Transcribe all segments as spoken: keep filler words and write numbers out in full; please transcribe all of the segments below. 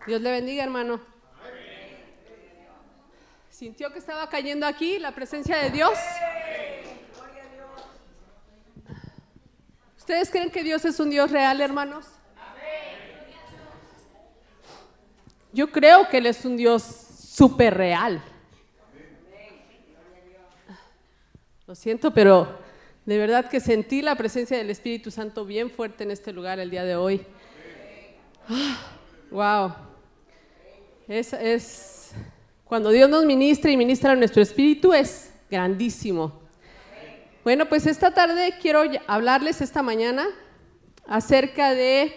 Dios le bendiga, hermano. ¿Sintió que estaba cayendo aquí la presencia de Dios? ¿Ustedes creen que Dios es un Dios real, hermanos? Yo creo que Él es un Dios súper real. Lo siento, pero de verdad que sentí la presencia del Espíritu Santo bien fuerte en este lugar el día de hoy. Wow. Es, es cuando Dios nos ministra y ministra a nuestro espíritu, es grandísimo. Bueno, pues esta tarde quiero hablarles esta mañana acerca de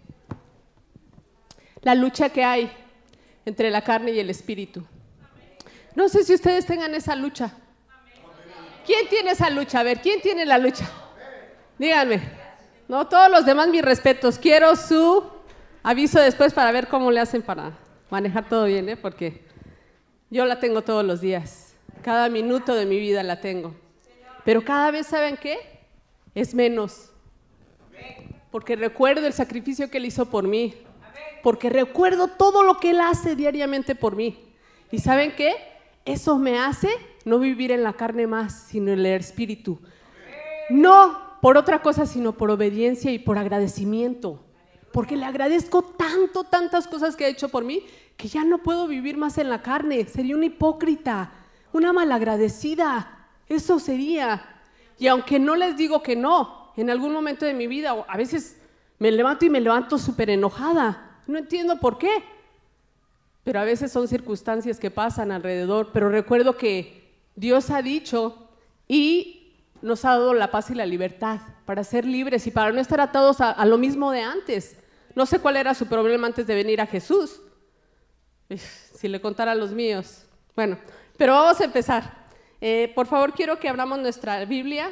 la lucha que hay entre la carne y el espíritu. No sé si ustedes tengan esa lucha. ¿Quién tiene esa lucha? A ver, ¿quién tiene la lucha? Díganme. No, todos los demás mis respetos. Quiero su aviso después para ver cómo le hacen para manejar todo bien, ¿eh? Porque yo la tengo todos los días. Cada minuto de mi vida la tengo. Pero cada vez, ¿saben qué? Es menos. Porque recuerdo el sacrificio que Él hizo por mí. Porque recuerdo todo lo que Él hace diariamente por mí. ¿Y saben qué? Eso me hace no vivir en la carne más, sino en el espíritu. No por otra cosa, sino por obediencia y por agradecimiento. Porque le agradezco tanto, tantas cosas que ha hecho por mí, que ya no puedo vivir más en la carne. Sería una hipócrita, una malagradecida. Eso sería. Y aunque no les digo que no, en algún momento de mi vida, a veces me levanto y me levanto súper enojada. No entiendo por qué. Pero a veces son circunstancias que pasan alrededor. Pero recuerdo que Dios ha dicho y nos ha dado la paz y la libertad para ser libres y para no estar atados a, a lo mismo de antes. No sé cuál era su problema antes de venir a Jesús. Si le contara los míos. Bueno, pero vamos a empezar. Eh, por favor, quiero que abramos nuestra Biblia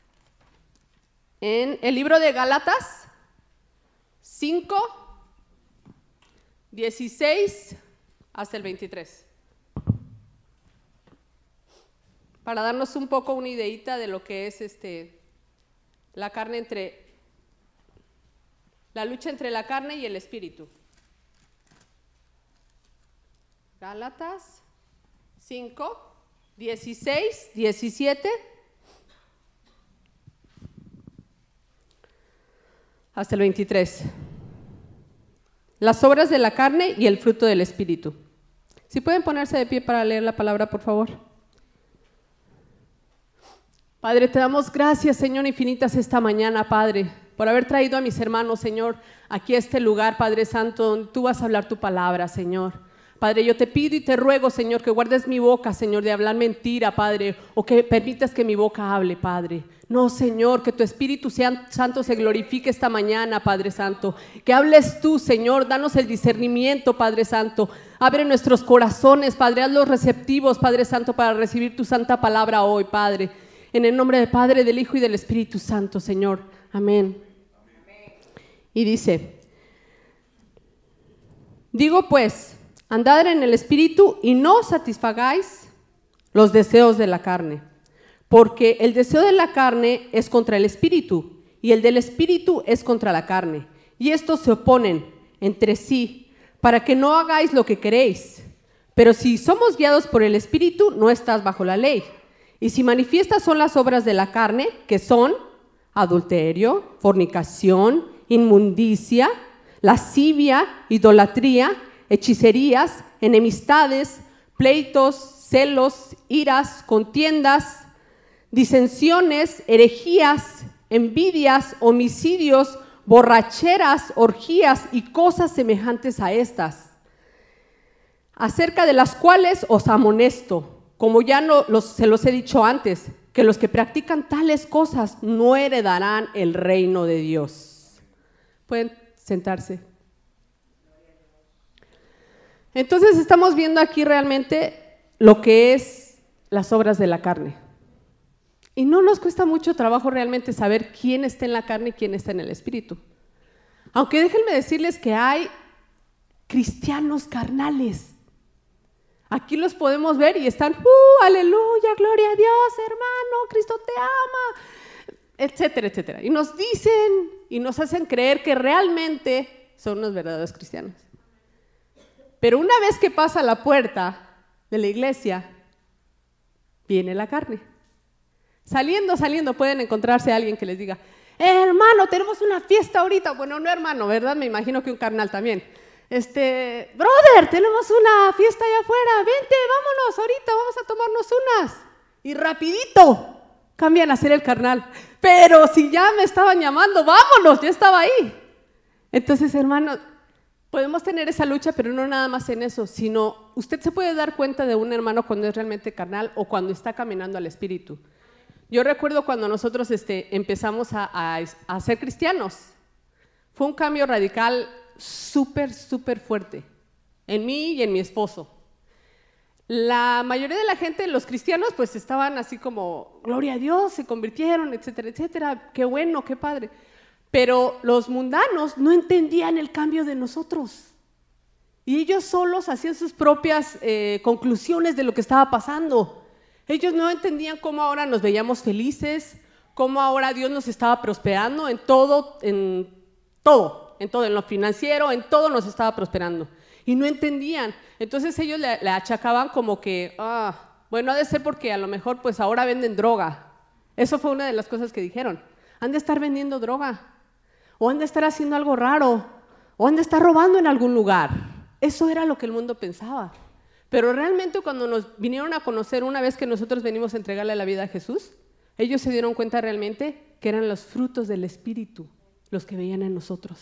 en el libro de Gálatas cinco, dieciséis hasta el veintitrés. Para darnos un poco una ideita de lo que es este, la carne entre, la lucha entre la carne y el espíritu. Gálatas cinco, dieciséis, diecisiete hasta el veintitrés. Las obras de la carne y el fruto del espíritu. Si pueden ponerse de pie para leer la palabra, por favor. Padre, te damos gracias, Señor, infinitas esta mañana, Padre, por haber traído a mis hermanos, Señor, aquí a este lugar, Padre Santo, donde tú vas a hablar tu palabra, Señor. Padre, yo te pido y te ruego, Señor, que guardes mi boca, Señor, de hablar mentira, Padre, o que permitas que mi boca hable, Padre. No, Señor, que tu Espíritu Santo se glorifique esta mañana, Padre Santo. Que hables tú, Señor, danos el discernimiento, Padre Santo. Abre nuestros corazones, Padre, hazlos receptivos, Padre Santo, para recibir tu santa palabra hoy, Padre. En el nombre del Padre, del Hijo y del Espíritu Santo, Señor. Amén. Y dice, digo pues, andad en el Espíritu y no satisfagáis los deseos de la carne, porque el deseo de la carne es contra el Espíritu y el del Espíritu es contra la carne, y estos se oponen entre sí para que no hagáis lo que queréis. Pero si somos guiados por el Espíritu, no estás bajo la ley. Y si manifiestas son las obras de la carne, que son adulterio, fornicación, inmundicia, lascivia, idolatría, hechicerías, enemistades, pleitos, celos, iras, contiendas, disensiones, herejías, envidias, homicidios, borracheras, orgías y cosas semejantes a estas, acerca de las cuales os amonesto, como ya no los, se los he dicho antes, que los que practican tales cosas no heredarán el reino de Dios. Pueden sentarse. Entonces estamos viendo aquí realmente lo que es las obras de la carne. Y no nos cuesta mucho trabajo realmente saber quién está en la carne y quién está en el espíritu. Aunque déjenme decirles que hay cristianos carnales. Aquí los podemos ver y están, ¡uh, aleluya, gloria a Dios, hermano, Cristo te ama! Etcétera, etcétera. Y nos dicen y nos hacen creer que realmente son unos verdaderos cristianos. Pero una vez que pasa la puerta de la iglesia, viene la carne. Saliendo, saliendo, pueden encontrarse a alguien que les diga, eh, hermano, tenemos una fiesta ahorita. Bueno, no hermano, ¿verdad? Me imagino que un carnal también. Este, brother, tenemos una fiesta allá afuera, vente, vámonos, ahorita vamos a tomarnos unas. Y rapidito cambian a ser el carnal. Pero si ya me estaban llamando, vámonos, ya estaba ahí. Entonces, hermanos, podemos tener esa lucha, pero no nada más en eso, sino usted se puede dar cuenta de un hermano cuando es realmente carnal o cuando está caminando al Espíritu. Yo recuerdo cuando nosotros este, empezamos a, a, a ser cristianos, fue un cambio radical súper, súper fuerte en mí y en mi esposo. La mayoría de la gente, los cristianos, pues estaban así como, gloria a Dios, se convirtieron, etcétera, etcétera, qué bueno, qué padre. Pero los mundanos no entendían el cambio de nosotros. Y ellos solos hacían sus propias eh, conclusiones de lo que estaba pasando. Ellos no entendían cómo ahora nos veíamos felices, cómo ahora Dios nos estaba prosperando en todo, en todo, en todo, en lo financiero, en todo nos estaba prosperando. Y no entendían. Entonces ellos le, le achacaban como que, ah, bueno, ha de ser porque a lo mejor pues ahora venden droga. Eso fue una de las cosas que dijeron. Han de estar vendiendo droga. O han de estar haciendo algo raro. O han de estar robando en algún lugar. Eso era lo que el mundo pensaba. Pero realmente cuando nos vinieron a conocer una vez que nosotros venimos a entregarle la vida a Jesús, ellos se dieron cuenta realmente que eran los frutos del Espíritu los que veían en nosotros.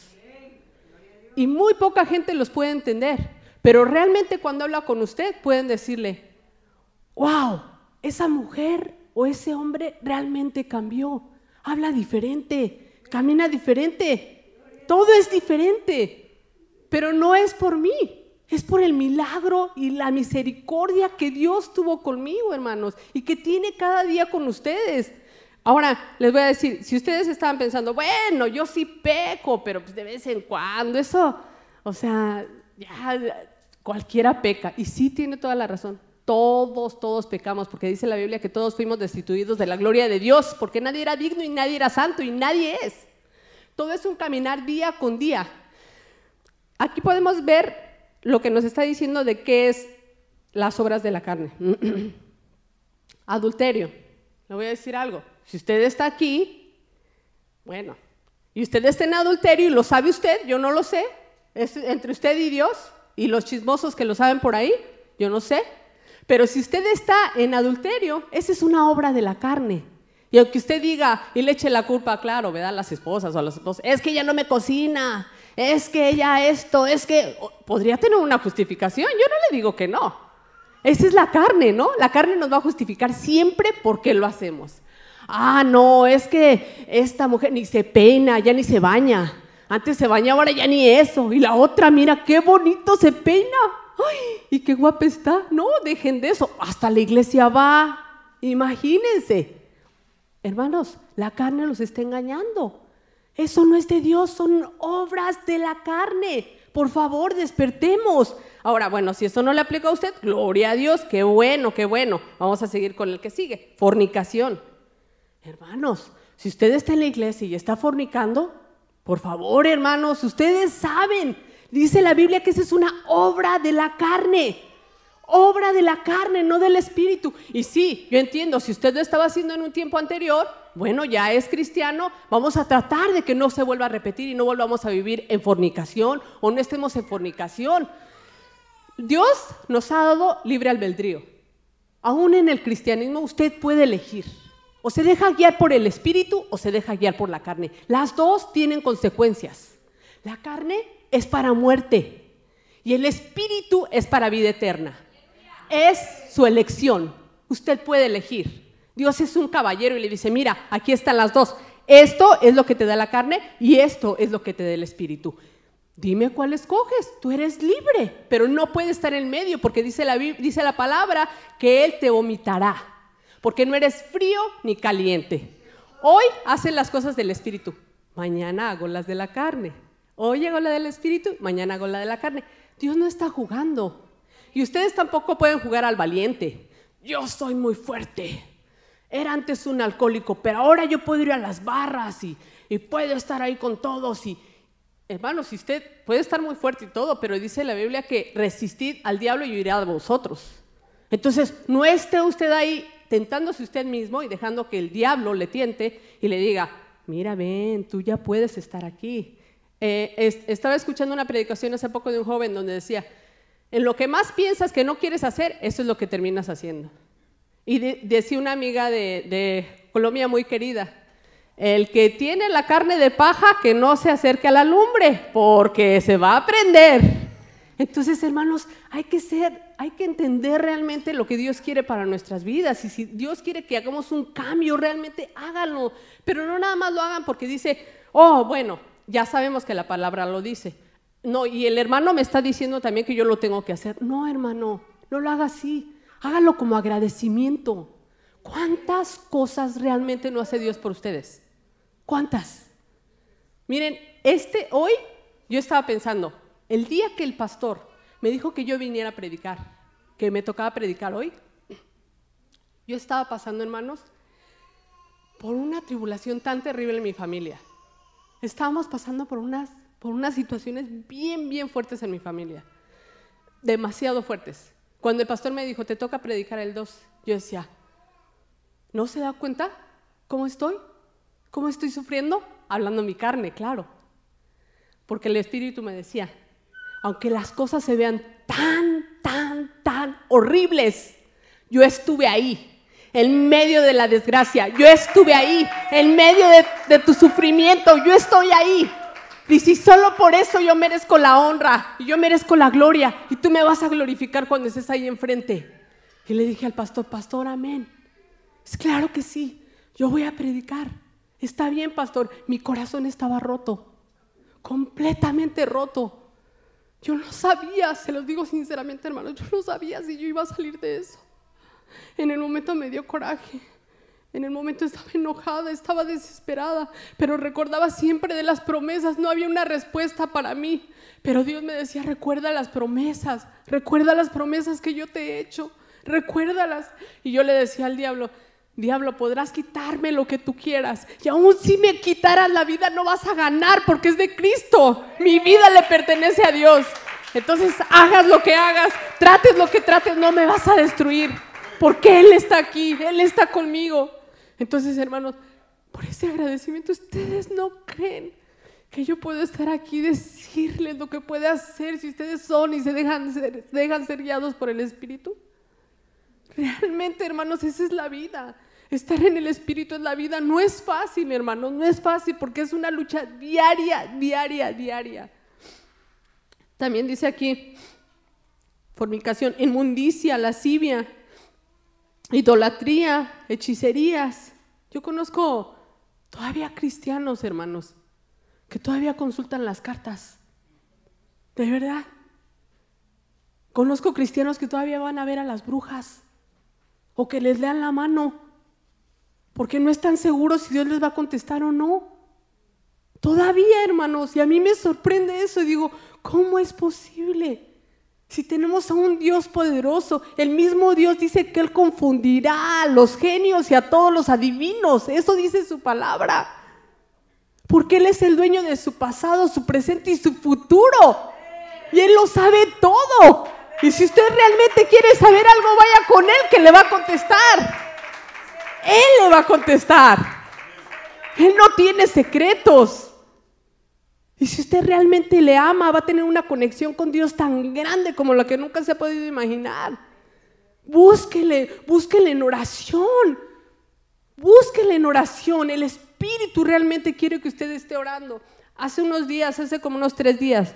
Y muy poca gente los puede entender, pero realmente cuando habla con usted pueden decirle, wow, esa mujer o ese hombre realmente cambió, habla diferente, camina diferente, todo es diferente, pero no es por mí. Es por el milagro y la misericordia que Dios tuvo conmigo, hermanos, y que tiene cada día con ustedes. Ahora, les voy a decir, si ustedes estaban pensando, bueno, yo sí peco, pero pues de vez en cuando, eso, o sea, ya cualquiera peca. Y sí tiene toda la razón, todos, todos pecamos, porque dice la Biblia que todos fuimos destituidos de la gloria de Dios, porque nadie era digno y nadie era santo y nadie es. Todo es un caminar día con día. Aquí podemos ver lo que nos está diciendo de qué es las obras de la carne. Adulterio. Le voy a decir algo. Si usted está aquí, bueno, y usted está en adulterio y lo sabe usted, yo no lo sé, es entre usted y Dios, y los chismosos que lo saben por ahí, yo no sé, pero si usted está en adulterio, esa es una obra de la carne. Y aunque usted diga y le eche la culpa, claro, ¿verdad? A las esposas o a los esposos, es que ella no me cocina, es que ella esto, es que podría tener una justificación, yo no le digo que no. Esa es la carne, ¿no? La carne nos va a justificar siempre por qué lo hacemos. Ah, no, es que esta mujer ni se peina, ya ni se baña. Antes se bañaba, ahora ya ni eso. Y la otra, mira, qué bonito se peina. Ay, y qué guapa está. No, dejen de eso. Hasta la iglesia va. Imagínense. Hermanos, la carne los está engañando. Eso no es de Dios, son obras de la carne. Por favor, despertemos. Ahora, bueno, si eso no le aplica a usted, gloria a Dios, qué bueno, qué bueno. Vamos a seguir con el que sigue, fornicación. Hermanos, si usted está en la iglesia y está fornicando, por favor, hermanos, ustedes saben, dice la Biblia que esa es una obra de la carne. Obra de la carne, no del Espíritu. Y sí, yo entiendo, si usted lo estaba haciendo en un tiempo anterior, bueno, ya es cristiano, vamos a tratar de que no se vuelva a repetir y no volvamos a vivir en fornicación o no estemos en fornicación. Dios nos ha dado libre albedrío. Aún en el cristianismo usted puede elegir. O se deja guiar por el Espíritu o se deja guiar por la carne. Las dos tienen consecuencias. La carne es para muerte y el Espíritu es para vida eterna. Es su elección. Usted puede elegir. Dios es un caballero y le dice, mira, aquí están las dos. Esto es lo que te da la carne y esto es lo que te da el Espíritu. Dime cuál escoges. Tú eres libre, pero no puedes estar en medio porque dice la, dice la palabra que Él te vomitará. Porque no eres frío ni caliente. Hoy haces las cosas del Espíritu. Mañana hago las de la carne. Hoy hago la del Espíritu, mañana hago la de la carne. Dios no está jugando. Y ustedes tampoco pueden jugar al valiente. Yo soy muy fuerte. Era antes un alcohólico, pero ahora yo puedo ir a las barras y, y puedo estar ahí con todos. Y hermano, si usted puede estar muy fuerte y todo, pero dice la Biblia que resistid al diablo y huirá de vosotros. Entonces, no esté usted ahí tentándose usted mismo y dejando que el diablo le tiente y le diga, mira, ven, tú ya puedes estar aquí. Eh, es, estaba escuchando una predicación hace poco de un joven donde decía, en lo que más piensas que no quieres hacer, eso es lo que terminas haciendo. Y de, decía una amiga de, de Colombia muy querida, el que tiene la carne de paja, que no se acerque a la lumbre, porque se va a prender. Entonces, hermanos, hay que ser, hay que entender realmente lo que Dios quiere para nuestras vidas. Y si Dios quiere que hagamos un cambio, realmente háganlo. Pero no nada más lo hagan porque dice, oh, bueno, ya sabemos que la palabra lo dice. No, y el hermano me está diciendo también que yo lo tengo que hacer. No, hermano, no lo haga así. Hágalo como agradecimiento. ¿Cuántas cosas realmente no hace Dios por ustedes? ¿Cuántas? Miren, este, hoy yo estaba pensando, el día que el pastor me dijo que yo viniera a predicar, que me tocaba predicar hoy, yo estaba pasando, hermanos, por una tribulación tan terrible en mi familia. Estábamos pasando por unas, por unas situaciones bien, bien fuertes en mi familia. Demasiado fuertes. Cuando el pastor me dijo, te toca predicar el dos, yo decía, ¿no se da cuenta cómo estoy? ¿Cómo estoy sufriendo? Hablando mi carne, claro. Porque el Espíritu me decía, aunque las cosas se vean tan, tan, tan horribles, yo estuve ahí, en medio de la desgracia. Yo estuve ahí, en medio de, de tu sufrimiento. Yo estoy ahí. Y si solo por eso yo merezco la honra, y yo merezco la gloria, y tú me vas a glorificar cuando estés ahí enfrente. Y le dije al pastor, pastor, amén. Es claro que sí, yo voy a predicar. Está bien, pastor, mi corazón estaba roto, completamente roto. Yo no sabía, se los digo sinceramente, hermanos, yo no sabía si yo iba a salir de eso. En el momento me dio coraje, en el momento estaba enojada, estaba desesperada, pero recordaba siempre de las promesas. No había una respuesta para mí, pero Dios me decía, recuerda las promesas, recuerda las promesas que yo te he hecho, recuérdalas. Y yo le decía al diablo, diablo, podrás quitarme lo que tú quieras, y aún si me quitaras la vida no vas a ganar, porque es de Cristo, mi vida le pertenece a Dios. Entonces hagas lo que hagas, trates lo que trates, no me vas a destruir, porque Él está aquí, Él está conmigo. Entonces, hermanos, por ese agradecimiento, ¿ustedes no creen que yo puedo estar aquí y decirles lo que puede hacer si ustedes son y se dejan ser, dejan ser guiados por el Espíritu? Realmente, hermanos, esa es la vida. Estar en el Espíritu es la vida. No es fácil, hermanos, no es fácil, porque es una lucha diaria, diaria, diaria. También dice aquí, fornicación, inmundicia, lascivia, idolatría, hechicerías. Yo conozco todavía cristianos, hermanos, que todavía consultan las cartas. De verdad. Conozco cristianos que todavía van a ver a las brujas o que les lean la mano porque no están seguros si Dios les va a contestar o no. Todavía, hermanos, y a mí me sorprende eso y digo, ¿cómo es posible? Si tenemos a un Dios poderoso, el mismo Dios dice que Él confundirá a los genios y a todos los adivinos. Eso dice su palabra. Porque Él es el dueño de su pasado, su presente y su futuro. Y Él lo sabe todo. Y si usted realmente quiere saber algo, vaya con Él, que le va a contestar. Él le va a contestar. Él no tiene secretos. Y si usted realmente le ama, va a tener una conexión con Dios tan grande como la que nunca se ha podido imaginar. Búsquele, búsquele en oración. Búsquele en oración. El Espíritu realmente quiere que usted esté orando. Hace unos días, hace como unos tres días,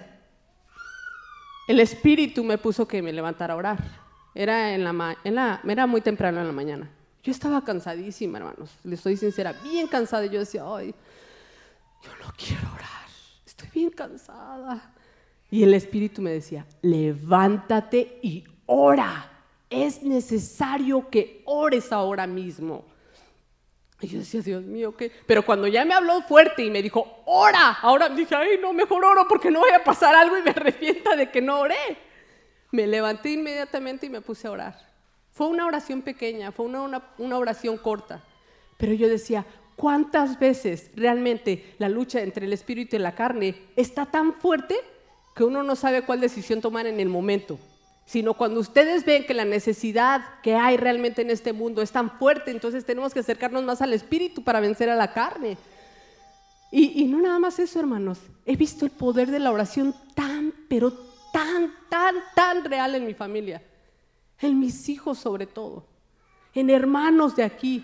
el Espíritu me puso que me levantara a orar. Era, en la, en la, era muy temprano en la mañana. Yo estaba cansadísima, hermanos. Les soy sincera, bien cansada. Y yo decía, ay, yo no quiero orar. Estoy bien cansada. Y el Espíritu me decía, levántate y ora. Es necesario que ores ahora mismo. Y yo decía, Dios mío, ¿qué? Pero cuando ya me habló fuerte y me dijo, ora, ahora dije, ay, no, mejor oro porque no vaya a pasar algo y me arrepienta de que no oré. Me levanté inmediatamente y me puse a orar. Fue una oración pequeña, fue una, una, una oración corta. Pero yo decía, ¿cuántas veces realmente la lucha entre el espíritu y la carne está tan fuerte que uno no sabe cuál decisión tomar en el momento? Sino cuando ustedes ven que la necesidad que hay realmente en este mundo es tan fuerte, entonces tenemos que acercarnos más al espíritu para vencer a la carne. Y, y no nada más eso, hermanos. He visto el poder de la oración tan, pero tan, tan, tan real en mi familia. En mis hijos sobre todo. En hermanos de aquí.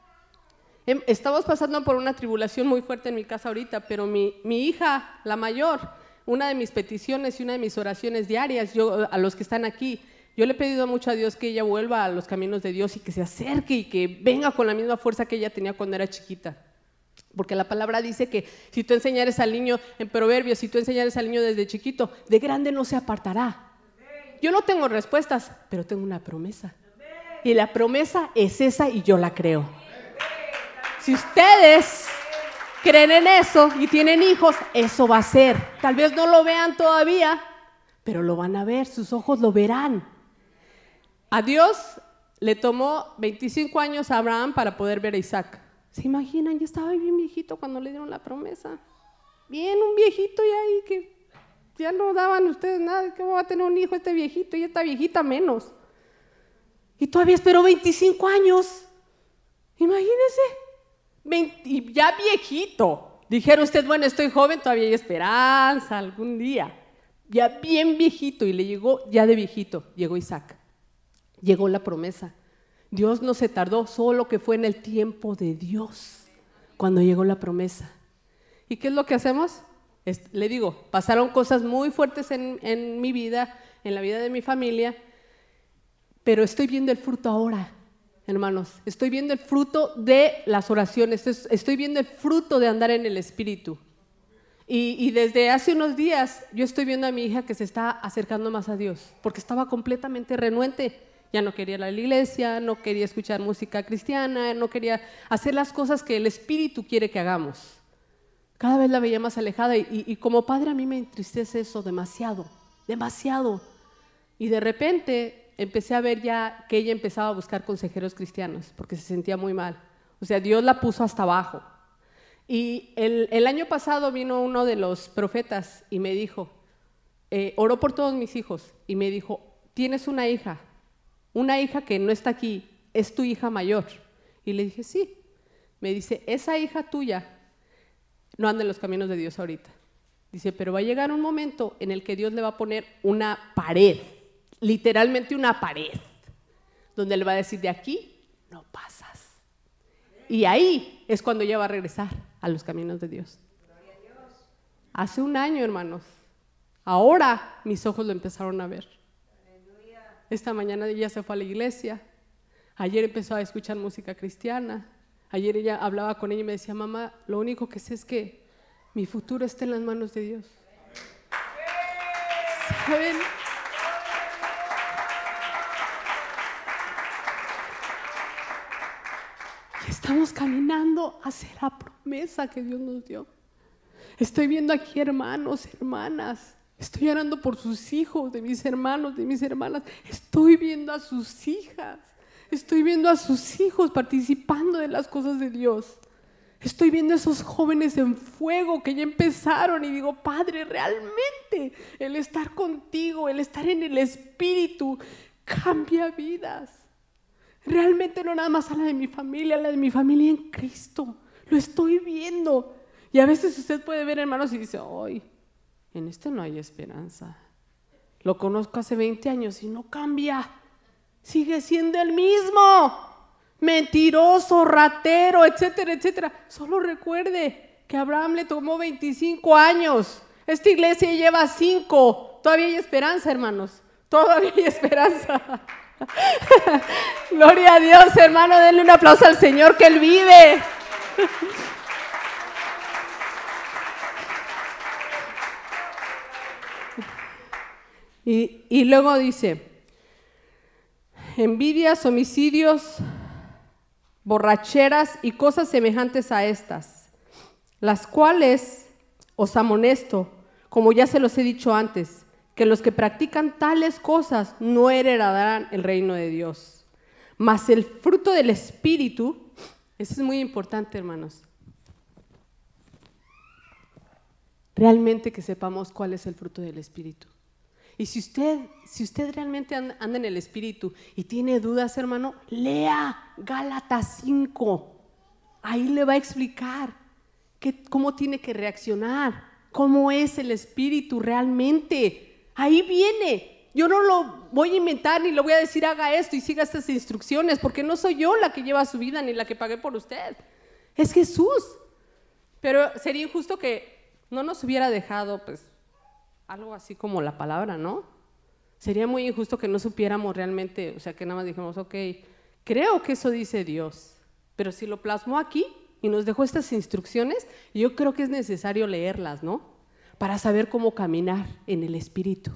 Estamos pasando por una tribulación muy fuerte en mi casa ahorita, pero mi, mi hija, la mayor, una de mis peticiones y una de mis oraciones diarias, yo, a los que están aquí, yo le he pedido mucho a Dios que ella vuelva a los caminos de Dios y que se acerque y que venga con la misma fuerza que ella tenía cuando era chiquita. Porque la palabra dice que si tú enseñares al niño, en Proverbios, si tú enseñares al niño desde chiquito, de grande no se apartará. Yo no tengo respuestas, pero tengo una promesa. Y la promesa es esa y yo la creo. Si ustedes creen en eso y tienen hijos, eso va a ser. Tal vez no lo vean todavía, pero lo van a ver, sus ojos lo verán. A Dios le tomó veinticinco años a Abraham para poder ver a Isaac. ¿Se imaginan? Ya estaba bien viejito cuando le dieron la promesa. Bien, un viejito ya ahí que ya no daban ustedes nada. ¿Cómo va a tener un hijo este viejito? Y esta viejita menos. Y todavía esperó veinticinco años. Imagínense. veinte, y ya viejito. Dijera usted, bueno, estoy joven, todavía hay esperanza algún día. Ya bien viejito, y le llegó ya de viejito, llegó Isaac. Llegó la promesa. Dios no se tardó, solo que fue en el tiempo de Dios cuando llegó la promesa. ¿Y qué es lo que hacemos? Es, le digo, pasaron cosas muy fuertes en, en mi vida, en la vida de mi familia, pero estoy viendo el fruto ahora, hermanos. Estoy viendo el fruto de las oraciones, estoy viendo el fruto de andar en el Espíritu. Y, y desde hace unos días yo estoy viendo a mi hija que se está acercando más a Dios, porque estaba completamente renuente. Ya no quería ir a la iglesia, no quería escuchar música cristiana, no quería hacer las cosas que el Espíritu quiere que hagamos. Cada vez la veía más alejada y, y, y como padre a mí me entristece eso demasiado, demasiado. Y de repente empecé a ver ya que ella empezaba a buscar consejeros cristianos porque se sentía muy mal. O sea, Dios la puso hasta abajo. Y el, el año pasado vino uno de los profetas y me dijo, eh, oró por todos mis hijos y me dijo, tienes una hija. Una hija que no está aquí, es tu hija mayor. Y le dije, sí. Me dice, esa hija tuya no anda en los caminos de Dios ahorita. Dice, pero va a llegar un momento en el que Dios le va a poner una pared, literalmente una pared, donde le va a decir, de aquí no pasas. Y ahí es cuando ella va a regresar a los caminos de Dios. Hace un año, hermanos. Ahora mis ojos lo empezaron a ver. Esta mañana ella se fue a la iglesia, ayer empezó a escuchar música cristiana, ayer ella hablaba con ella y me decía, mamá, lo único que sé es que mi futuro está en las manos de Dios. ¿Saben? Y estamos caminando hacia la promesa que Dios nos dio. Estoy viendo aquí hermanos, hermanas. Estoy orando por sus hijos, de mis hermanos, de mis hermanas. Estoy viendo a sus hijas. Estoy viendo a sus hijos participando de las cosas de Dios. Estoy viendo a esos jóvenes en fuego que ya empezaron y digo, Padre, realmente el estar contigo, el estar en el Espíritu cambia vidas. Realmente no nada más a la de mi familia, a la de mi familia en Cristo. Lo estoy viendo. Y a veces usted puede ver, hermanos, y dice, ¡ay! En este no hay esperanza. Lo conozco hace veinte años y no cambia. Sigue siendo el mismo. Mentiroso, ratero, etcétera, etcétera. Solo recuerde que a Abraham le tomó veinticinco años. Esta iglesia lleva cinco. Todavía hay esperanza, hermanos. Todavía hay esperanza. Gloria a Dios, hermano. Denle un aplauso al Señor, que Él vive. Y, y luego dice, envidias, homicidios, borracheras y cosas semejantes a estas, las cuales os amonesto, como ya se los he dicho antes, que los que practican tales cosas no heredarán el reino de Dios. Mas el fruto del Espíritu Eso es muy importante, hermanos. Realmente que sepamos cuál es el fruto del Espíritu. Y si usted, si usted realmente anda en el Espíritu y tiene dudas, hermano, lea Gálatas cinco. Ahí le va a explicar que, cómo tiene que reaccionar, cómo es el Espíritu realmente. Ahí viene. Yo no lo voy a inventar ni le voy a decir haga esto y siga estas instrucciones, porque no soy yo la que lleva su vida ni la que pagué por usted. Es Jesús. Pero sería injusto que no nos hubiera dejado pues algo así como la palabra, ¿no? Sería muy injusto que no supiéramos realmente, o sea, que nada más dijimos, ok, creo que eso dice Dios, pero si lo plasmó aquí y nos dejó estas instrucciones, yo creo que es necesario leerlas, ¿no? Para saber cómo caminar en el Espíritu.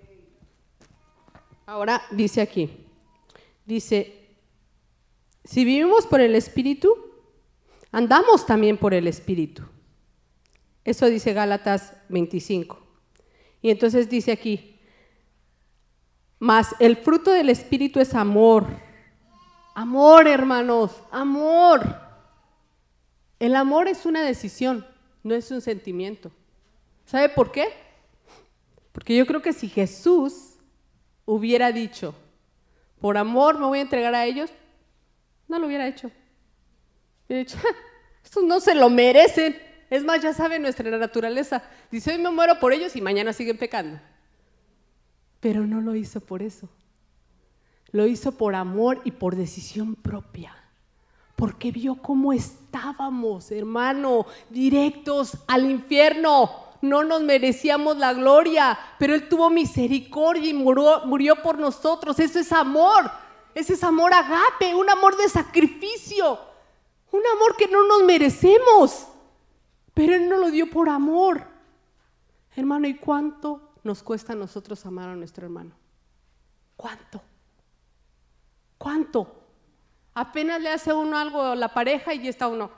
Ahora dice aquí, dice, si vivimos por el Espíritu, andamos también por el Espíritu. Eso dice Gálatas veinticinco. Y entonces dice aquí, mas el fruto del Espíritu es amor. Amor, hermanos, amor. El amor es una decisión, no es un sentimiento. ¿Sabe por qué? Porque yo creo que si Jesús hubiera dicho, por amor me voy a entregar a ellos, no lo hubiera hecho. Hubiera dicho, estos no se lo merecen. Es más, ya sabe nuestra naturaleza. Dice, hoy me muero por ellos y mañana siguen pecando. Pero no lo hizo por eso. Lo hizo por amor y por decisión propia. Porque vio cómo estábamos, hermano, directos al infierno. No nos merecíamos la gloria, pero Él tuvo misericordia y murió, murió por nosotros. Eso es amor. Ese es amor agape, un amor de sacrificio. Un amor que no nos merecemos. Pero Él nos lo dio por amor. Hermano, ¿y cuánto nos cuesta a nosotros amar a nuestro hermano? ¿Cuánto? ¿Cuánto? Apenas le hace uno algo a la pareja y ya está uno.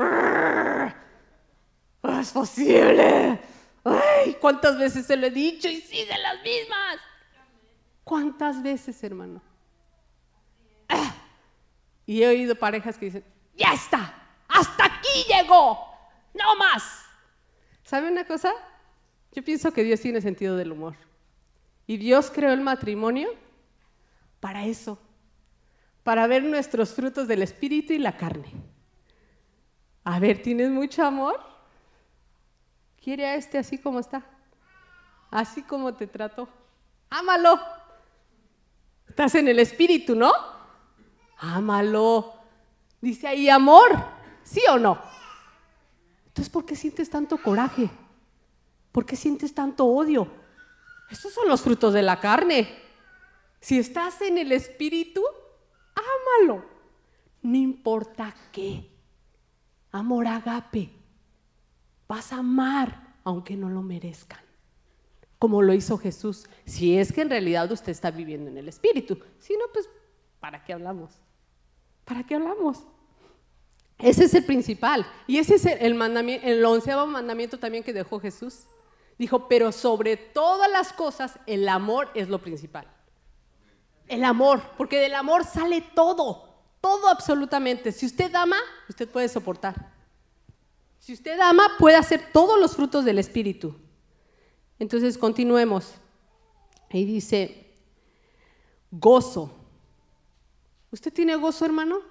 ¡No es posible! ¡Ay! ¿Cuántas veces se lo he dicho y siguen las mismas? ¿Cuántas veces, hermano? ¡Ah! Y he oído parejas que dicen, ¡ya está! ¡Hasta aquí llegó! ¡No más! ¿Sabe una cosa? Yo pienso que Dios tiene sentido del humor. Y Dios creó el matrimonio para eso, para ver nuestros frutos del Espíritu y la carne. A ver, ¿tienes mucho amor? ¿Quiere a este así como está? Así como te trató. ¡Ámalo! Estás en el Espíritu, ¿no? ¡Ámalo! Dice ahí amor, ¿sí o no? Entonces, ¿por qué sientes tanto coraje? ¿Por qué sientes tanto odio? Esos son los frutos de la carne. Si estás en el Espíritu, ámalo. No importa qué. Amor agape. Vas a amar aunque no lo merezcan. Como lo hizo Jesús. Si es que en realidad usted está viviendo en el Espíritu. Si no, pues, ¿para qué hablamos? ¿Para qué hablamos? Ese es el principal. Y ese es el, mandamiento, el onceavo mandamiento también que dejó Jesús. Dijo, pero sobre todas las cosas, el amor es lo principal. El amor, porque del amor sale todo, todo absolutamente. Si usted ama, usted puede soportar. Si usted ama, puede hacer todos los frutos del Espíritu. Entonces, continuemos. Ahí dice, gozo. ¿Usted tiene gozo, hermano?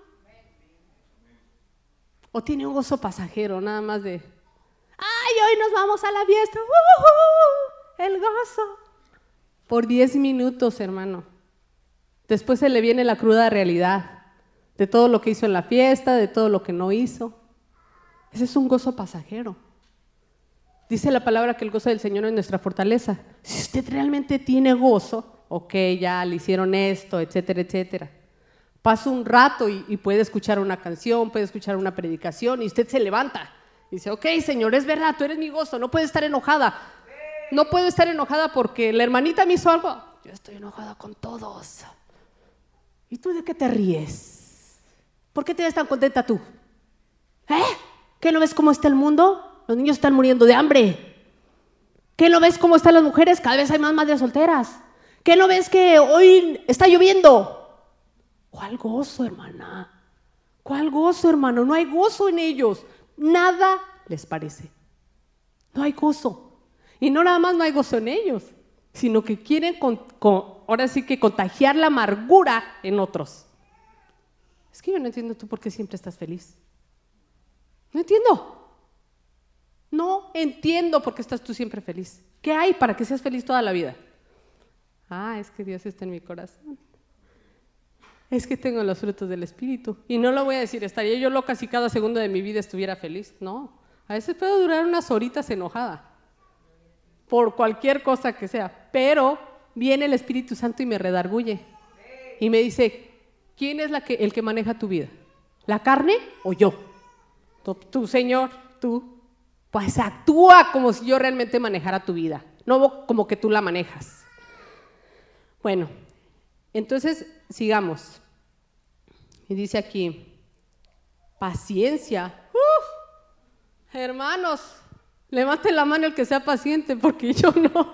¿O tiene un gozo pasajero, nada más de, ay, hoy nos vamos a la fiesta, uh, uh, el gozo? Por diez minutos, hermano. Después se le viene la cruda realidad de todo lo que hizo en la fiesta, de todo lo que no hizo. Ese es un gozo pasajero. Dice la palabra que el gozo del Señor es nuestra fortaleza. Si usted realmente tiene gozo, ok, ya le hicieron esto, etcétera, etcétera. Pasa un rato y, y puede escuchar una canción, puede escuchar una predicación y usted se levanta y dice, ok, Señor, es verdad, tú eres mi gozo, no puedo estar enojada. No puedo estar enojada porque la hermanita me hizo algo. Yo estoy enojada con todos. ¿Y tú de qué te ríes? ¿Por qué te ves tan contenta tú? ¿Eh? ¿Qué no ves cómo está el mundo? Los niños están muriendo de hambre. ¿Qué no ves cómo están las mujeres? Cada vez hay más madres solteras. ¿Qué no ves que hoy está lloviendo? ¿Cuál gozo, hermana? ¿Cuál gozo, hermano? No hay gozo en ellos. Nada les parece. No hay gozo. Y no nada más no hay gozo en ellos, sino que quieren, con, con, ahora sí que contagiar la amargura en otros. Es que yo no entiendo tú por qué siempre estás feliz. No entiendo. No entiendo por qué estás tú siempre feliz. ¿Qué hay para que seas feliz toda la vida? Ah, es que Dios está en mi corazón. Es que tengo los frutos del Espíritu. Y no lo voy a decir, estaría yo loca si cada segundo de mi vida estuviera feliz. No, a veces puedo durar unas horitas enojada por cualquier cosa que sea, pero viene el Espíritu Santo y me redarguye y me dice, ¿quién es la que, el que maneja tu vida? ¿La carne o yo? Tú, tú, Señor, tú, pues actúa como si yo realmente manejara tu vida, no como que tú la manejas. Bueno, entonces sigamos. Y dice aquí, paciencia. ¡Uf! Hermanos, levanten la mano el que sea paciente, porque yo no.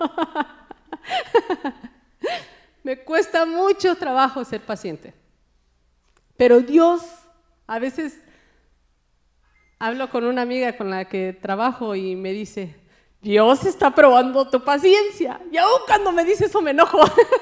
Me cuesta mucho trabajo ser paciente. Pero Dios, a veces hablo con una amiga con la que trabajo y me dice, Dios está probando tu paciencia. Y aún cuando me dice eso me enojo.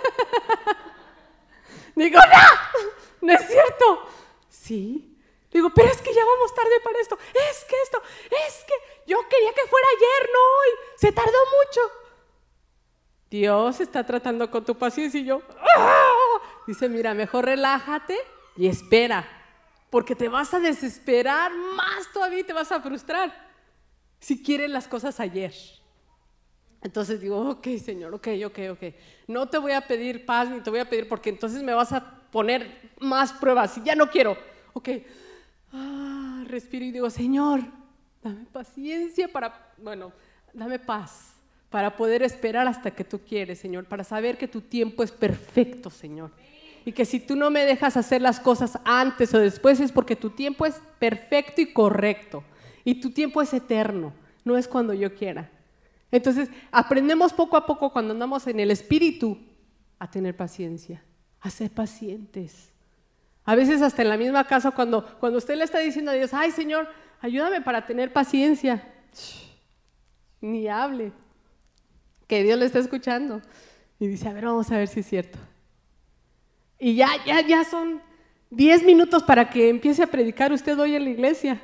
Digo, no, no es cierto. Sí. Digo, pero es que ya vamos tarde para esto. Es que esto, es que yo quería que fuera ayer, no hoy. Se tardó mucho. Dios está tratando con tu paciencia y yo, ¡ah! Dice, mira, mejor relájate y espera, porque te vas a desesperar más todavía y te vas a frustrar si quieres las cosas ayer. Entonces digo, ok, Señor, ok, ok, ok. No te voy a pedir paz ni te voy a pedir porque entonces me vas a poner más pruebas y ya no quiero. Ok, ah, respiro y digo, Señor, dame paciencia para, bueno, dame paz para poder esperar hasta que tú quieres, Señor, para saber que tu tiempo es perfecto, Señor. Y que si tú no me dejas hacer las cosas antes o después es porque tu tiempo es perfecto y correcto. Y tu tiempo es eterno, no es cuando yo quiera. Entonces, aprendemos poco a poco cuando andamos en el Espíritu a tener paciencia, a ser pacientes. A veces hasta en la misma casa, cuando, cuando usted le está diciendo a Dios, ay, Señor, ayúdame para tener paciencia. Shh, ni hable, que Dios le está escuchando. Y dice, a ver, vamos a ver si es cierto. Y ya, ya, ya son diez minutos para que empiece a predicar usted hoy en la iglesia.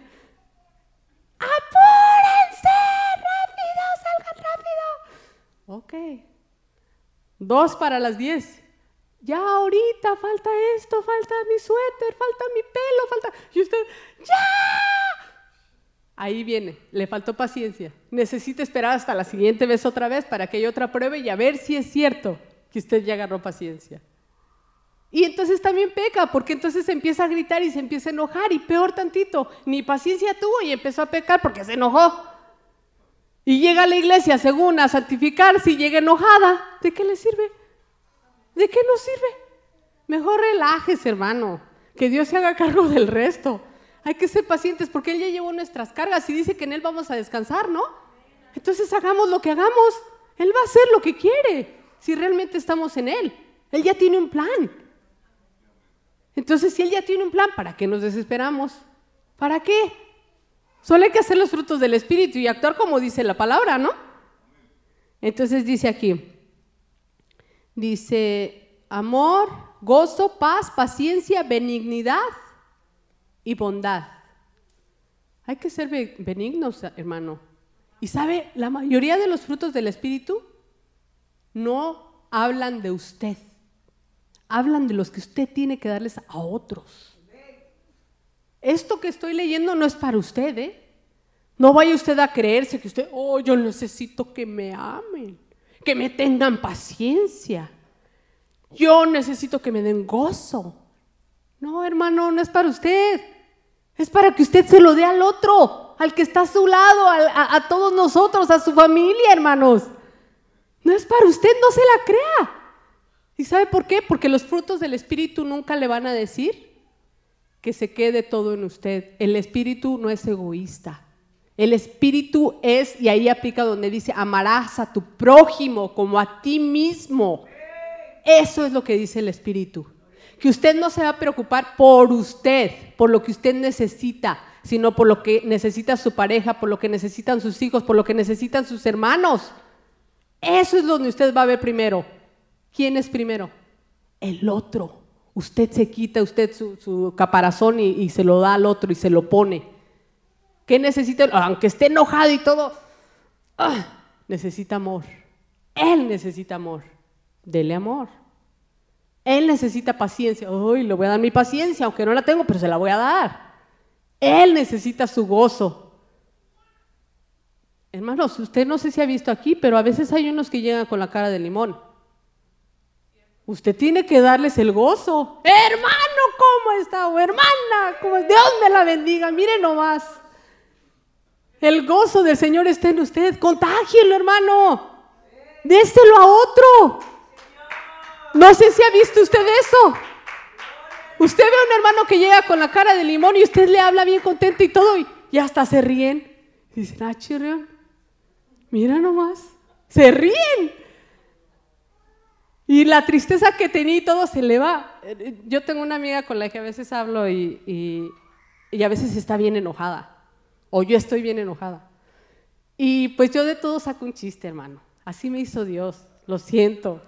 ¡Apúrense! ¡Rápido! ¡Salgan rápido! Ok. Dos para las diez. Ya ahorita falta esto, falta mi suéter, falta mi pelo, falta... Y usted, ¡ya! Ahí viene, le faltó paciencia. Necesita esperar hasta la siguiente vez otra vez para que haya otra prueba y a ver si es cierto que usted ya agarró paciencia. Y entonces también peca, porque entonces se empieza a gritar y se empieza a enojar y peor tantito, ni paciencia tuvo y empezó a pecar porque se enojó. Y llega a la iglesia según a santificarse y llega enojada. ¿De qué le sirve? ¿De qué nos sirve? Mejor relájese, hermano, que Dios se haga cargo del resto. Hay que ser pacientes porque Él ya llevó nuestras cargas y dice que en Él vamos a descansar, ¿no? Entonces hagamos lo que hagamos, Él va a hacer lo que quiere, si realmente estamos en Él. Él ya tiene un plan. Entonces, si Él ya tiene un plan, ¿para qué nos desesperamos? ¿Para qué? Solo hay que hacer los frutos del Espíritu y actuar como dice la palabra, ¿no? Entonces dice aquí, dice, amor, gozo, paz, paciencia, benignidad y bondad. Hay que ser benignos, hermano. Y sabe, la mayoría de los frutos del Espíritu no hablan de usted. Hablan de los que usted tiene que darles a otros. Esto que estoy leyendo no es para usted, ¿eh? No vaya usted a creerse que usted, oh, yo necesito que me amen, que me tengan paciencia. Yo necesito que me den gozo. No, hermano, no es para usted. Es para que usted se lo dé al otro, al que está a su lado, a, a, a todos nosotros, a su familia, hermanos. No es para usted, no se la crea. ¿Y sabe por qué? Porque los frutos del Espíritu nunca le van a decir que se quede todo en usted. El Espíritu no es egoísta. El Espíritu es, y ahí aplica donde dice, amarás a tu prójimo como a ti mismo. Eso es lo que dice el Espíritu. que usted no se va a preocupar por usted, por lo que usted necesita, sino por lo que necesita su pareja, por lo que necesitan sus hijos, por lo que necesitan sus hermanos. Eso es donde usted va a ver primero. ¿Quién es primero? El otro. Usted se quita usted su, su caparazón y, y se lo da al otro y se lo pone. ¿Qué necesita? Aunque esté enojado y todo, ¡ah! Necesita amor. Él necesita amor. Dele amor. Él necesita paciencia. Uy, le voy a dar mi paciencia, aunque no la tengo, pero se la voy a dar. Él necesita su gozo. Hermanos, usted no sé si ha visto aquí, pero a veces hay unos que llegan con la cara de limón. Usted tiene que darles el gozo. Hermano, ¿cómo está? O hermana, ¿cómo es? Dios me la bendiga. Mire nomás. El gozo del Señor está en usted. Contágielo, hermano. Déselo a otro. No sé si ha visto usted eso. Usted ve a un hermano que llega con la cara de limón y usted le habla bien contento y todo, y, y hasta se ríen. Y dicen, ah, chirrión, mira nomás, se ríen. Y la tristeza que tenía y todo se le va. Yo tengo una amiga con la que a veces hablo y, y, y a veces está bien enojada. O yo estoy bien enojada. Y pues yo de todo saco un chiste, hermano. Así me hizo Dios, lo siento.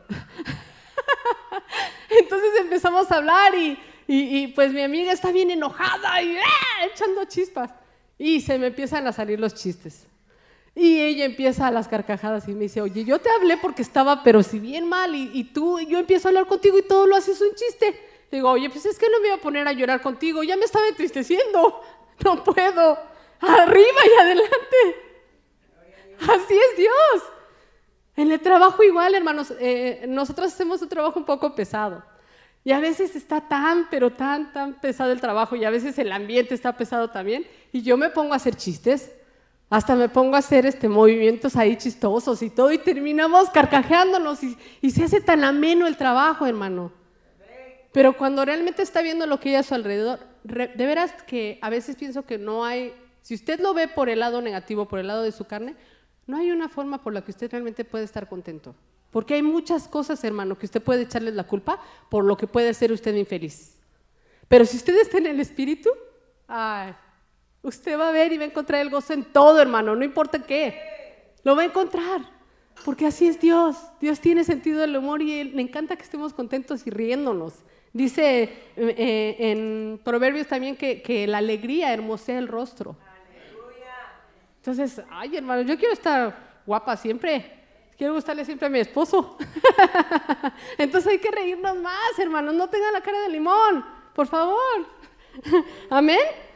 Entonces empezamos a hablar y, y, y pues mi amiga está bien enojada y ¡eh! echando chispas. Y se me empiezan a salir los chistes. Y ella empieza a las carcajadas y me dice, oye, yo te hablé porque estaba, pero si bien mal, y, y tú, y yo empiezo a hablar contigo y todo lo haces un chiste. Le digo, oye, pues es que no me iba a poner a llorar contigo, ya me estaba entristeciendo, no puedo, arriba y adelante. Así es Dios. En el trabajo igual, hermanos, eh, nosotros hacemos un trabajo un poco pesado. Y a veces está tan, pero tan, tan pesado el trabajo, y a veces el ambiente está pesado también, y yo me pongo a hacer chistes. Hasta me pongo a hacer este, movimientos ahí chistosos y todo, y terminamos carcajeándonos y, y se hace tan ameno el trabajo, hermano. Pero cuando realmente está viendo lo que hay a su alrededor, re, de veras que a veces pienso que no hay, si usted lo ve por el lado negativo, por el lado de su carne, no hay una forma por la que usted realmente puede estar contento. Porque hay muchas cosas, hermano, que usted puede echarles la culpa por lo que puede ser usted infeliz. Pero si usted está en el Espíritu, ay, usted va a ver y va a encontrar el gozo en todo, hermano, no importa qué, lo va a encontrar, porque así es Dios. Dios tiene sentido del humor y Él, le encanta que estemos contentos y riéndonos. Dice eh, en Proverbios también que, que la alegría hermosea el rostro. Entonces, ay, hermano, yo quiero estar guapa siempre, quiero gustarle siempre a mi esposo. Entonces hay que reírnos más, hermanos, no tengan la cara de limón, por favor. Amén.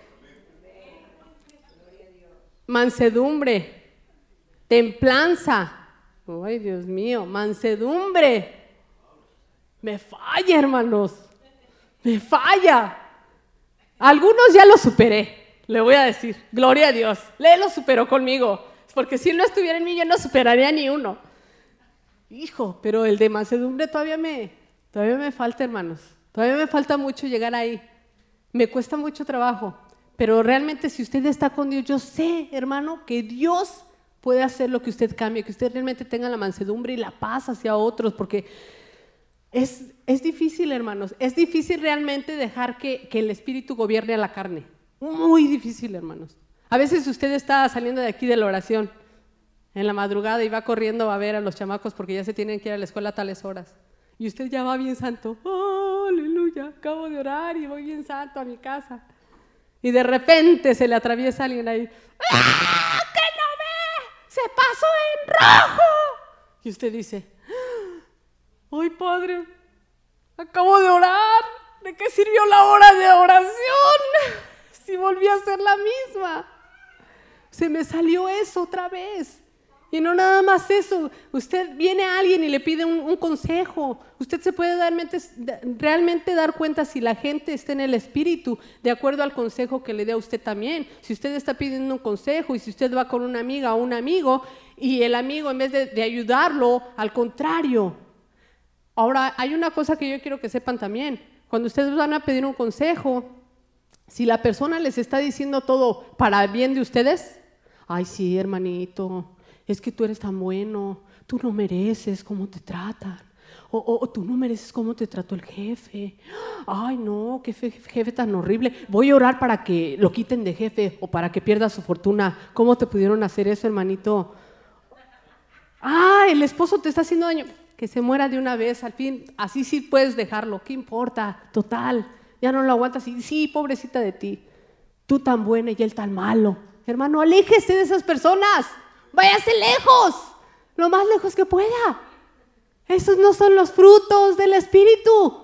Mansedumbre, templanza, ay Dios mío, mansedumbre. Me falla, hermanos, me falla. Algunos ya lo superé, le voy a decir, gloria a Dios, Él lo superó conmigo, porque si Él no estuviera en mí, yo no superaría ni uno. Hijo, pero el de mansedumbre todavía me, todavía me falta, hermanos, todavía me falta mucho llegar ahí, me cuesta mucho trabajo. Pero realmente si usted está con Dios, yo sé, hermano, que Dios puede hacer lo que usted cambie, que usted realmente tenga la mansedumbre y la paz hacia otros, porque es, es difícil, hermanos, es difícil realmente dejar que, que el Espíritu gobierne a la carne. Muy difícil, hermanos. A veces usted está saliendo de aquí de la oración en la madrugada y va corriendo a ver a los chamacos porque ya se tienen que ir a la escuela a tales horas. Y usted ya va bien santo. ¡Oh, aleluya! Acabo de orar y voy bien santo a mi casa. Y de repente se le atraviesa alguien ahí. ¡Ah! ¡Que no ve! ¡Se pasó en rojo! Y usted dice, ¡ay, Padre! Acabo de orar. ¿De qué sirvió la hora de oración? Si volví a ser la misma. Se me salió eso otra vez. Y no nada más eso, usted viene a alguien y le pide un, un consejo, usted se puede dar, realmente dar cuenta si la gente está en el Espíritu, de acuerdo al consejo que le dé a usted también. Si usted está pidiendo un consejo y si usted va con una amiga o un amigo y el amigo en vez de, de ayudarlo, al contrario. Ahora, hay una cosa que yo quiero que sepan también, cuando ustedes van a pedir un consejo, si la persona les está diciendo todo para el bien de ustedes, ay sí, hermanito, es que tú eres tan bueno, tú no mereces cómo te tratan. O, o, o tú no mereces cómo te trató el jefe. Ay, no, qué fe, jefe tan horrible. Voy a orar para que lo quiten de jefe o para que pierda su fortuna. ¿Cómo te pudieron hacer eso, hermanito? Ah, el esposo te está haciendo daño. Que se muera de una vez, al fin, así sí puedes dejarlo. ¿Qué importa? Total, ya no lo aguantas. Y sí, pobrecita de ti. Tú tan buena y él tan malo. Hermano, aléjese de esas personas. Váyase lejos, lo más lejos que pueda. Esos no son los frutos del Espíritu.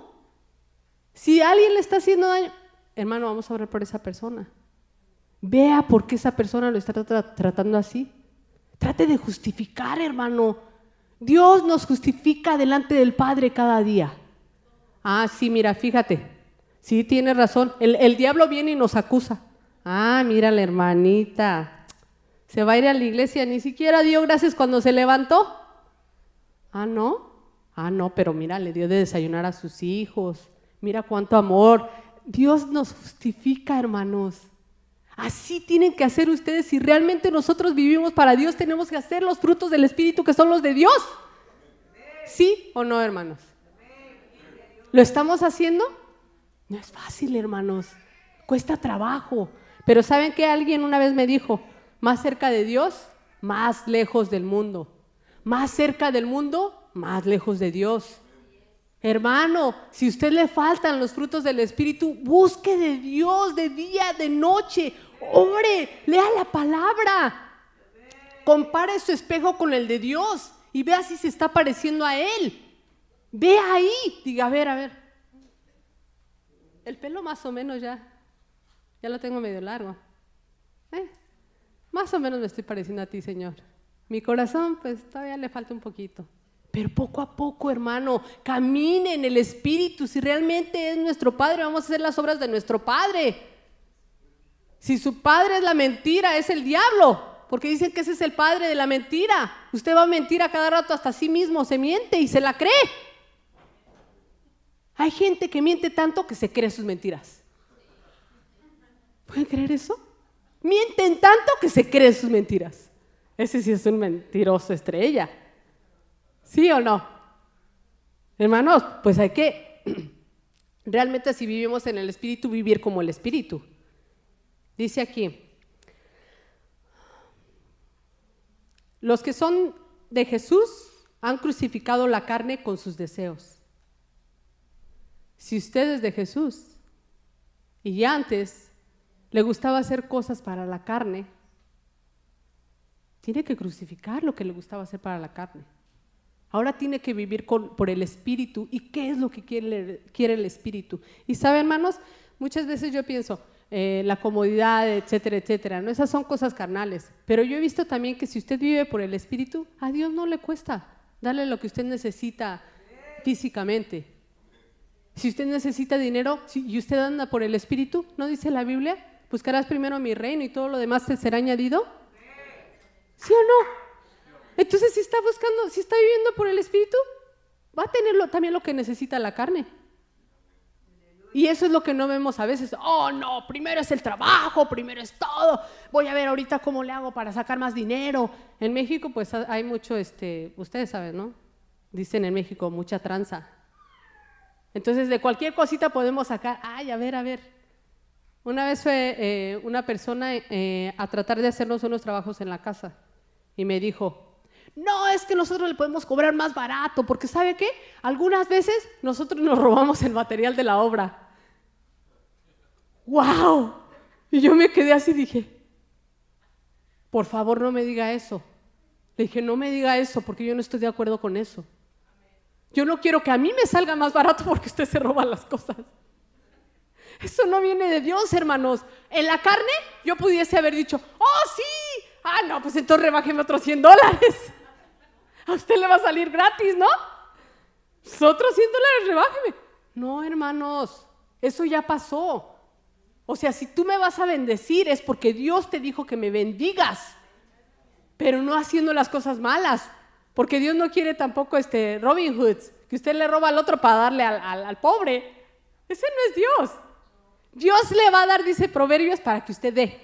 Si alguien le está haciendo daño, hermano, vamos a orar por esa persona. Vea por qué esa persona lo está tra- tratando así. Trate de justificar, hermano. Dios nos justifica delante del Padre cada día. Ah, sí, mira, fíjate. Sí, tienes razón. El, el diablo viene y nos acusa. Ah, mira la hermanita. Se va a ir a la iglesia, ni siquiera dio gracias cuando se levantó. Ah, ¿no? Ah, no, pero mira, le dio de desayunar a sus hijos. Mira cuánto amor. Dios nos justifica, hermanos. Así tienen que hacer ustedes. Si realmente nosotros vivimos para Dios, tenemos que hacer los frutos del Espíritu que son los de Dios. ¿Sí o no, hermanos? ¿Lo estamos haciendo? No es fácil, hermanos. Cuesta trabajo. Pero ¿saben qué? Alguien una vez me dijo, más cerca de Dios, más lejos del mundo. Más cerca del mundo, más lejos de Dios. Hermano, si a usted le faltan los frutos del Espíritu, busque de Dios de día, de noche, ore, lea la palabra, compare su espejo con el de Dios y vea si se está pareciendo a Él. Vea ahí, diga, a ver, a ver, el pelo más o menos ya, ya lo tengo medio largo, ¿eh? Más o menos me estoy pareciendo a ti, Señor. Mi corazón, pues todavía le falta un poquito. Pero poco a poco, hermano, camine en el Espíritu. Si realmente es nuestro Padre, vamos a hacer las obras de nuestro Padre. Si su padre es la mentira, es el diablo, porque dicen que ese es el padre de la mentira. Usted va a mentir a cada rato, hasta sí mismo se miente y se la cree. Hay gente que miente tanto que se cree sus mentiras. ¿Pueden creer eso? Mienten tanto que se creen sus mentiras. Ese sí es un mentiroso estrella. ¿Sí o no? Hermanos, pues hay que realmente, si vivimos en el Espíritu, vivir como el Espíritu. Dice aquí, los que son de Jesús han crucificado la carne con sus deseos. Si usted es de Jesús y ya antes le gustaba hacer cosas para la carne, tiene que crucificar lo que le gustaba hacer para la carne. Ahora tiene que vivir con, por el Espíritu. ¿Y qué es lo que quiere, quiere el Espíritu? Y sabe, hermanos, muchas veces yo pienso, eh, la comodidad, etcétera, etcétera, ¿no? Esas son cosas carnales. Pero yo he visto también que si usted vive por el Espíritu, a Dios no le cuesta darle lo que usted necesita físicamente. Si usted necesita dinero si, y usted anda por el Espíritu, ¿no dice la Biblia? Buscarás primero mi reino y todo lo demás te será añadido. ¿Sí o no? Entonces, si está buscando, si está viviendo por el Espíritu, va a tener lo, también lo que necesita la carne. Y eso es lo que no vemos a veces. Oh, no, primero es el trabajo, primero es todo. Voy a ver ahorita cómo le hago para sacar más dinero. En México, pues hay mucho, este, ustedes saben, ¿no? Dicen en México, mucha tranza. Entonces, de cualquier cosita podemos sacar, ay, a ver, a ver. Una vez fue eh, una persona eh, a tratar de hacernos unos trabajos en la casa y me dijo, no, es que nosotros le podemos cobrar más barato, porque ¿sabe qué? Algunas veces nosotros nos robamos el material de la obra. ¡Wow! Y yo me quedé así y dije, por favor no me diga eso. Le dije, no me diga eso, porque yo no estoy de acuerdo con eso. Yo no quiero que a mí me salga más barato porque usted se roba las cosas. Eso no viene de Dios, hermanos. En la carne yo pudiese haber dicho, ¡oh, sí! Ah, no, pues entonces rebájeme otros cien dólares. A usted le va a salir gratis, ¿no? Otros cien dólares, rebájeme. No, hermanos, eso ya pasó. O sea, si tú me vas a bendecir es porque Dios te dijo que me bendigas, pero no haciendo las cosas malas. Porque Dios no quiere tampoco este Robin Hoods, que usted le roba al otro para darle al, al, al pobre. Ese no es Dios. Dios le va a dar, dice Proverbios, para que usted dé.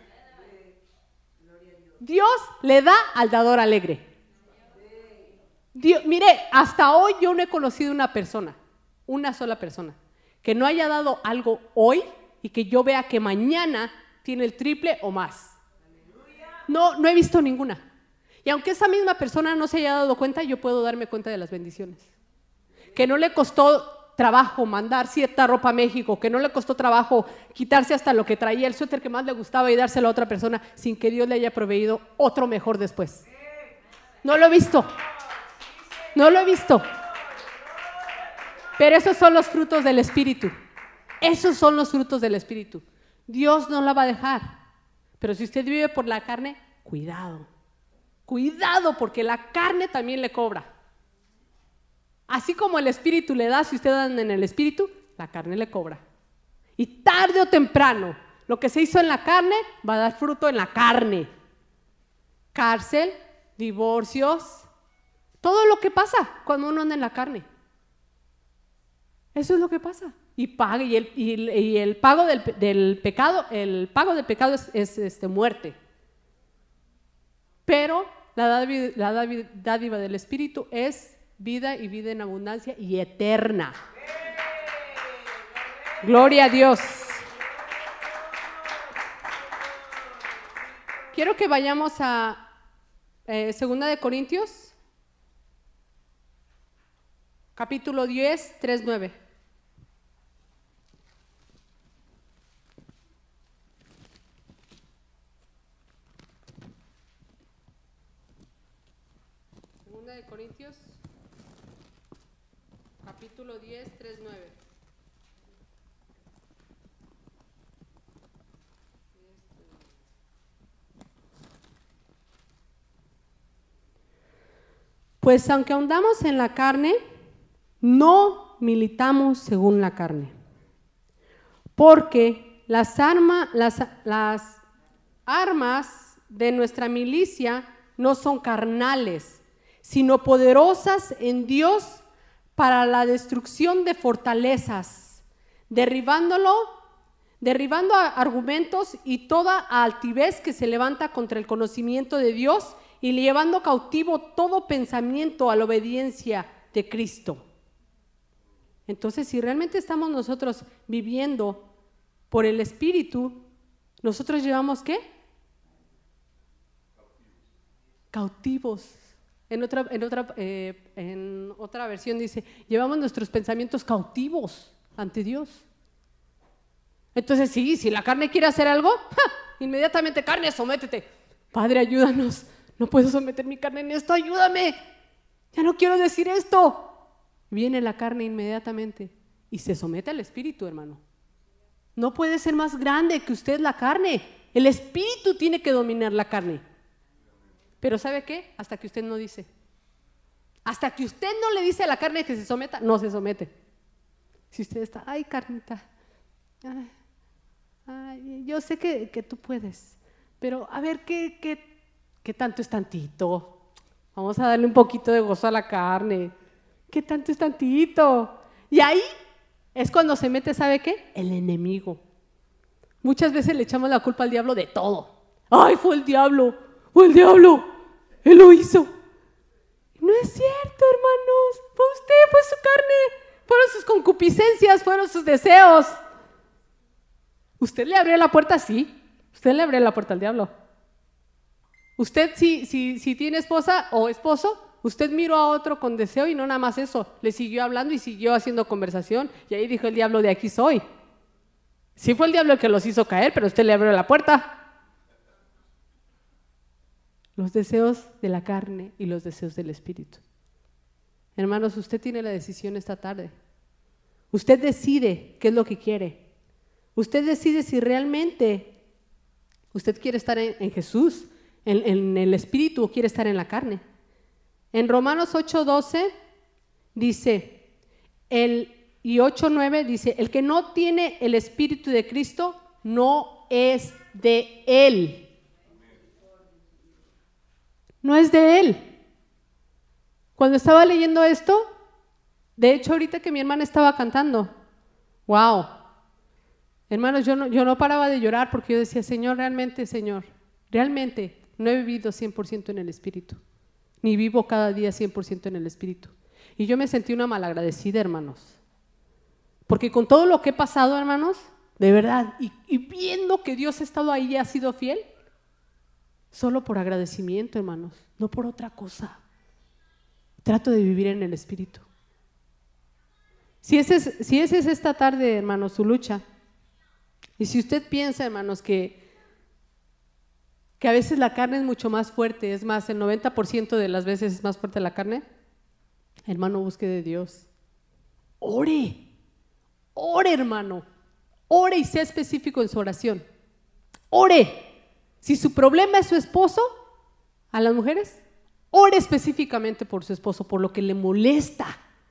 Dios le da al dador alegre. Dios, mire, hasta hoy yo no he conocido una persona, una sola persona, que no haya dado algo hoy y que yo vea que mañana tiene el triple o más. No, no he visto ninguna. Y aunque esa misma persona no se haya dado cuenta, yo puedo darme cuenta de las bendiciones. Que no le costó trabajo mandar cierta ropa a México, que no le costó trabajo quitarse hasta lo que traía, el suéter que más le gustaba y dárselo a otra persona sin que Dios le haya proveído otro mejor después. No lo he visto. No lo he visto. Pero esos son los frutos del Espíritu. Esos son los frutos del Espíritu. Dios no la va a dejar. Pero si usted vive por la carne, cuidado. Cuidado, porque la carne también le cobra. Así como el Espíritu le da, si usted anda en el Espíritu, la carne le cobra. Y tarde o temprano, lo que se hizo en la carne va a dar fruto en la carne. Cárcel, divorcios, todo lo que pasa cuando uno anda en la carne. Eso es lo que pasa. Y, paga, y, el, y, el, y el pago del, del pecado, el pago del pecado es, es este, muerte. Pero la dádiva, la dádiva del Espíritu es vida y vida en abundancia y eterna. Gloria a Dios. Quiero que vayamos a eh, Segunda de Corintios, capítulo diez, tres, nueve. Segunda de Corintios, capítulo diez, tres, nueve. Pues aunque andamos en la carne, no militamos según la carne, porque las, arma, las, las armas de nuestra milicia no son carnales, sino poderosas en Dios para la destrucción de fortalezas, derribándolo, derribando argumentos y toda altivez que se levanta contra el conocimiento de Dios y llevando cautivo todo pensamiento a la obediencia de Cristo. Entonces, si realmente estamos nosotros viviendo por el Espíritu, nosotros llevamos ¿qué? Cautivos. En otra, en otra, eh, en otra versión dice, llevamos nuestros pensamientos cautivos ante Dios. Entonces, sí, si la carne quiere hacer algo, ¡ja!, inmediatamente, carne, sométete. Padre, ayúdanos. No puedo someter mi carne en esto, ayúdame. Ya no quiero decir esto. Viene la carne inmediatamente y se somete al Espíritu, hermano. No puede ser más grande que usted la carne. El Espíritu tiene que dominar la carne. Pero ¿sabe qué? Hasta que usted no dice. Hasta que usted no le dice a la carne que se someta, no se somete. Si usted está, ay, carnita, ay, ay, yo sé que, que tú puedes, pero a ver, ¿qué, qué ¿Qué tanto es tantito? Vamos a darle un poquito de gozo a la carne. ¿Qué tanto es tantito? Y ahí es cuando se mete, ¿sabe qué? El enemigo. Muchas veces le echamos la culpa al diablo de todo. ¡Ay, fue el diablo! ¡Fue el diablo! ¡Él lo hizo! No es cierto, hermanos. Fue usted, fue su carne. Fueron sus concupiscencias, fueron sus deseos. ¿Usted le abrió la puerta? Sí. Usted le abrió la puerta al diablo. Usted si, si, si tiene esposa o esposo, usted miró a otro con deseo y no nada más eso, le siguió hablando y siguió haciendo conversación y ahí dijo el diablo, de aquí soy. Sí fue el diablo el que los hizo caer, pero usted le abrió la puerta. Los deseos de la carne y los deseos del Espíritu. Hermanos, usted tiene la decisión esta tarde. Usted decide qué es lo que quiere. Usted decide si realmente usted quiere estar en, en Jesús, En, en el Espíritu, o quiere estar en la carne. En Romanos ocho doce dice, el, y ocho nueve dice, el que no tiene el Espíritu de Cristo no es de Él. No es de Él. Cuando estaba leyendo esto, de hecho ahorita que mi hermana estaba cantando, wow, hermanos, yo no, yo no paraba de llorar porque yo decía, Señor, realmente, Señor, realmente no he vivido cien por ciento en el Espíritu. ni vivo cada día cien por ciento en el Espíritu. Y yo me sentí una malagradecida, hermanos, porque con todo lo que he pasado, hermanos, de verdad, y, y viendo que Dios ha estado ahí y ha sido fiel, solo por agradecimiento, hermanos, no por otra cosa. Trato de vivir en el Espíritu. Si ese es, si ese es esta tarde, hermanos, su lucha, y si usted piensa, hermanos, que, que a veces la carne es mucho más fuerte, es más, el noventa por ciento de las veces es más fuerte la carne, hermano, busque de Dios. Ore, ore, hermano, ore y sea específico en su oración. Ore. Si su problema es su esposo, a las mujeres, ore específicamente por su esposo, por lo que le molesta.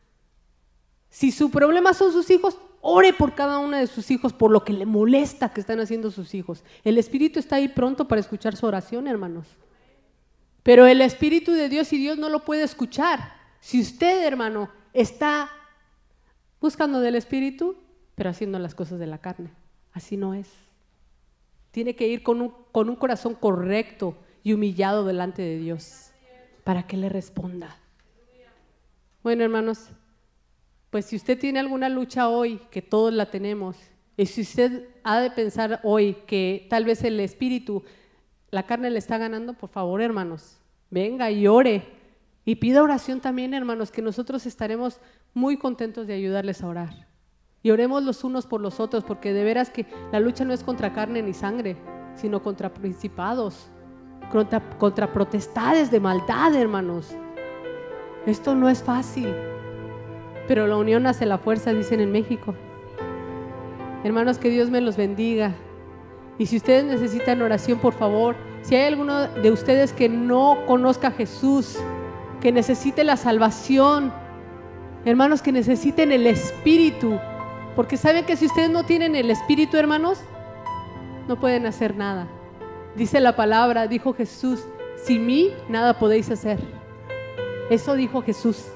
Si su problema son sus hijos, ore por cada uno de sus hijos, por lo que le molesta que están haciendo sus hijos. El Espíritu está ahí pronto para escuchar su oración, hermanos. Pero el Espíritu de Dios y Dios no lo puede escuchar. Si usted, hermano, está buscando del Espíritu, pero haciendo las cosas de la carne, así no es. Tiene que ir con un, con un corazón correcto y humillado delante de Dios para que le responda. Bueno, hermanos, pues si usted tiene alguna lucha hoy, que todos la tenemos, y si usted ha de pensar hoy que tal vez el Espíritu, la carne le está ganando, por favor, hermanos, venga y ore y pida oración también, hermanos, que nosotros estaremos muy contentos de ayudarles a orar. Y oremos los unos por los otros, porque de veras que la lucha no es contra carne ni sangre, sino contra principados, contra, contra potestades de maldad, hermanos. Esto no es fácil, pero la unión hace la fuerza, dicen en México. Hermanos, que Dios me los bendiga. Y si ustedes necesitan oración, por favor, si hay alguno de ustedes que no conozca a Jesús, que necesite la salvación, hermanos, que necesiten el Espíritu, porque saben que si ustedes no tienen el Espíritu, hermanos, no pueden hacer nada. Dice la palabra, dijo Jesús, sin mí nada podéis hacer. Eso dijo Jesús.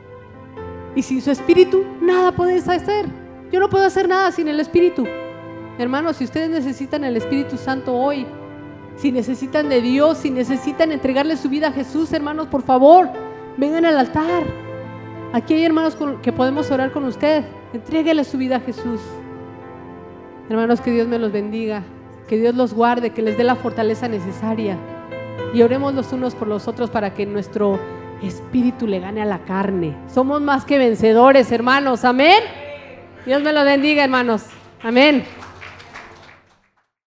Y sin su Espíritu nada podéis hacer. Yo no puedo hacer nada sin el Espíritu. Hermanos, si ustedes necesitan el Espíritu Santo hoy, si necesitan de Dios, si necesitan entregarle su vida a Jesús, hermanos, por favor, vengan al altar. Aquí hay hermanos con, que podemos orar con usted. Entréguele su vida a Jesús. Hermanos, que Dios me los bendiga, que Dios los guarde, que les dé la fortaleza necesaria. Y oremos los unos por los otros para que nuestro espíritu le gane a la carne. Somos más que vencedores, hermanos. Amén. Dios me los bendiga, hermanos. Amén.